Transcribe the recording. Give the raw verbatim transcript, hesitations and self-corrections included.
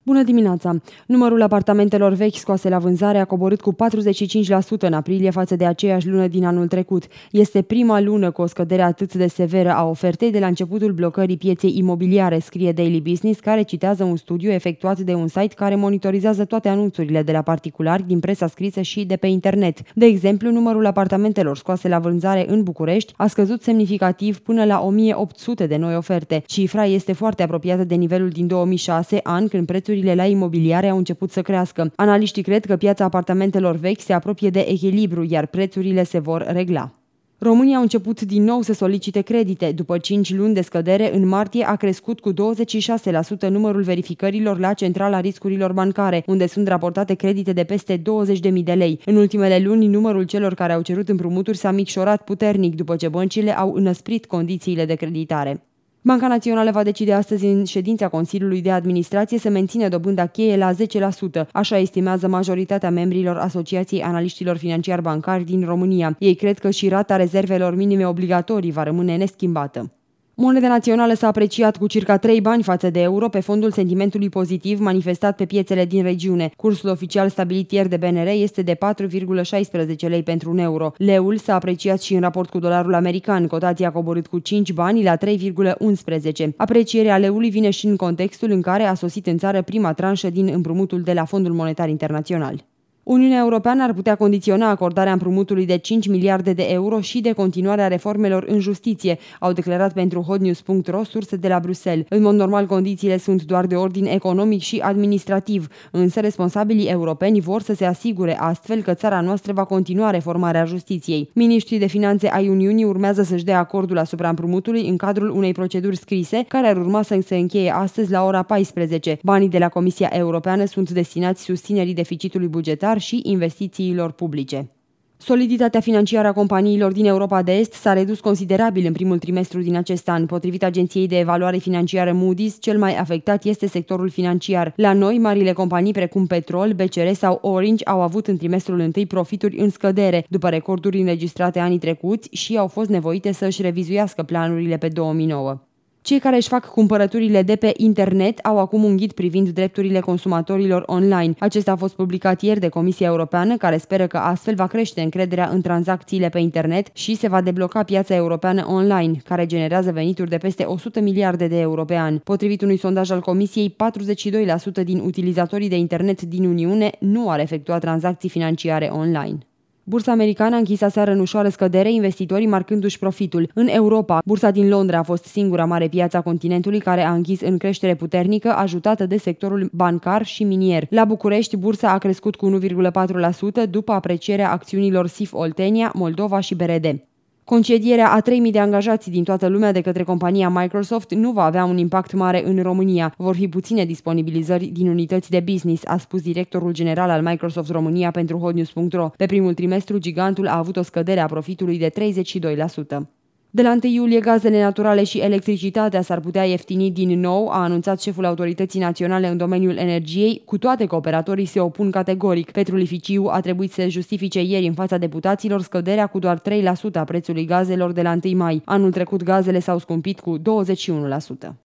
Bună dimineața! Numărul apartamentelor vechi scoase la vânzare a coborât cu patruzeci și cinci la sută în aprilie față de aceeași lună din anul trecut. Este prima lună cu o scădere atât de severă a ofertei de la începutul blocării pieței imobiliare, scrie Daily Business, care citează un studiu efectuat de un site care monitorizează toate anunțurile de la particulari, din presa scrisă și de pe internet. De exemplu, numărul apartamentelor scoase la vânzare în București a scăzut semnificativ până la o mie opt sute de noi oferte. Cifra este foarte apropiată de nivelul din două mii șase, an când prețurile la imobiliare au început să crească. Analiștii cred că piața apartamentelor vechi se apropie de echilibru, iar prețurile se vor regla. România a început din nou să solicite credite. După cinci luni de scădere, în martie a crescut cu douăzeci și șase la sută numărul verificărilor la Centrala Riscurilor Bancare, unde sunt raportate credite de peste douăzeci de mii de lei. În ultimele luni, numărul celor care au cerut împrumuturi s-a micșorat puternic după ce băncile au înăsprit condițiile de creditare. Banca Națională va decide astăzi în ședința Consiliului de Administrație să mențină dobânda cheie la zece la sută. Așa estimează majoritatea membrilor Asociației Analiștilor Financiari Bancari din România. Ei cred că și rata rezervelor minime obligatorii va rămâne neschimbată. Moneda națională s-a apreciat cu circa trei bani față de euro pe fondul sentimentului pozitiv manifestat pe piețele din regiune. Cursul oficial stabilit ieri de B N R este de patru virgulă șaisprezece lei pentru un euro. Leul s-a apreciat și în raport cu dolarul american. Cotația a coborât cu cinci bani la trei virgulă unsprezece. Aprecierea leului vine și în contextul în care a sosit în țară prima tranșă din împrumutul de la Fondul Monetar Internațional. Uniunea Europeană ar putea condiționa acordarea împrumutului de cinci miliarde de euro și de continuarea reformelor în justiție, au declarat pentru hotnews punct ro surse de la Bruxelles. În mod normal, condițiile sunt doar de ordin economic și administrativ, însă responsabilii europeni vor să se asigure astfel că țara noastră va continua reformarea justiției. Miniștrii de finanțe ai Uniunii urmează să-și dea acordul asupra împrumutului în cadrul unei proceduri scrise, care ar urma să se încheie astăzi la ora paisprezece. Banii de la Comisia Europeană sunt destinați susținerii deficitului bugetar și investițiilor publice. Soliditatea financiară a companiilor din Europa de Est s-a redus considerabil în primul trimestru din acest an. Potrivit agenției de evaluare financiară Moody's, cel mai afectat este sectorul financiar. La noi, marile companii precum Petrol, B C R sau Orange au avut în trimestrul întâi profituri în scădere, după recorduri înregistrate anii trecuți, și au fost nevoite să își revizuiască planurile pe două mii nouă. Cei care își fac cumpărăturile de pe internet au acum un ghid privind drepturile consumatorilor online. Acesta a fost publicat ieri de Comisia Europeană, care speră că astfel va crește încrederea în tranzacțiile pe internet și se va debloca piața europeană online, care generează venituri de peste o sută miliarde de euro pe an. Potrivit unui sondaj al Comisiei, patruzeci și doi la sută din utilizatorii de internet din Uniune nu ar efectua tranzacții financiare online. Bursa americană a închis aseară în ușoară scădere, investitorii marcându-și profitul. În Europa, bursa din Londra a fost singura mare piață a continentului care a închis în creștere puternică, ajutată de sectorul bancar și minier. La București, bursa a crescut cu unu virgulă patru la sută după aprecierea acțiunilor S I F Oltenia, Moldova și B R D. Concedierea a trei mii de angajați din toată lumea de către compania Microsoft nu va avea un impact mare în România. Vor fi puține disponibilizări din unități de business, a spus directorul general al Microsoft România pentru hotnews punct ro. Pe primul trimestru, gigantul a avut o scădere a profitului de treizeci și doi la sută. De la întâi iulie, gazele naturale și electricitatea s-ar putea ieftini din nou, a anunțat șeful Autorității Naționale în domeniul energiei, cu toate că operatorii se opun categoric. Petrolificiu a trebuit să justifice ieri în fața deputaților scăderea cu doar trei la sută a prețului gazelor de la întâi mai. Anul trecut gazele s-au scumpit cu douăzeci și unu la sută.